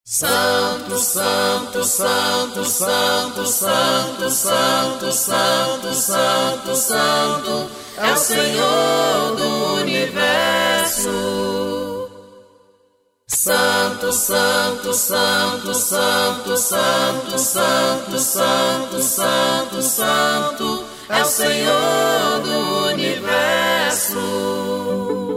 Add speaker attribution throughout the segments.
Speaker 1: Santo, santo, santo, santo, santo, santo, santo, santo, santo, é o Senhor do universo. Santo, santo, santo, santo, santo, santo, santo, santo, santo, é o Senhor do universo.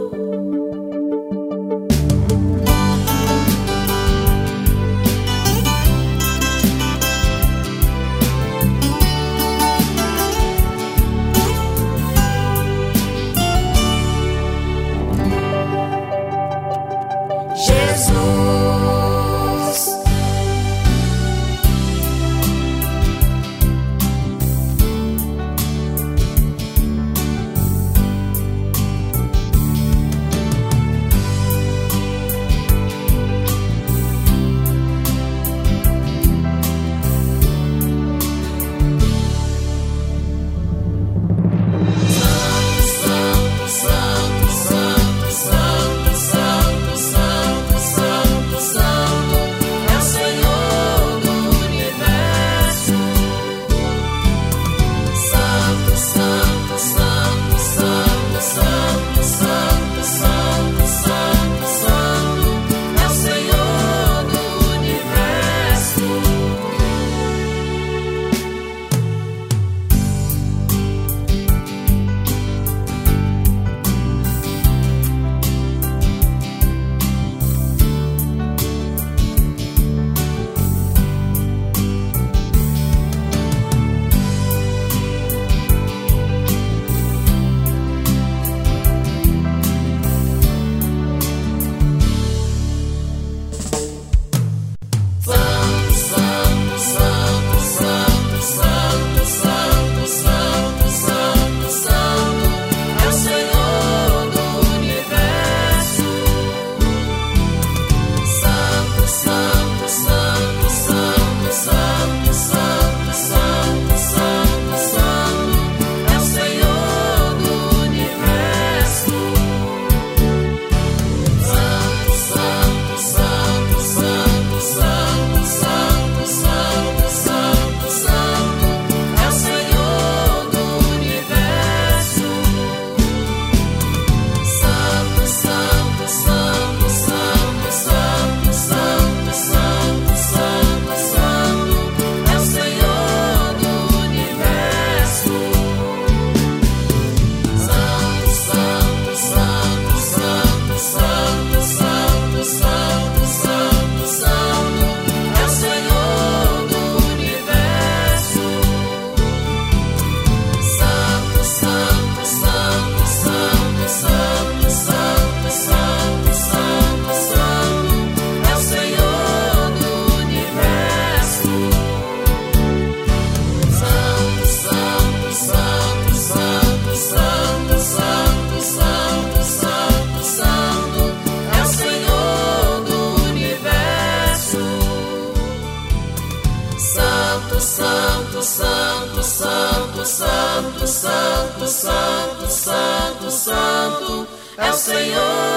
Speaker 1: Santo, santo, santo, santo, santo, santo, santo, santo, é o Senhor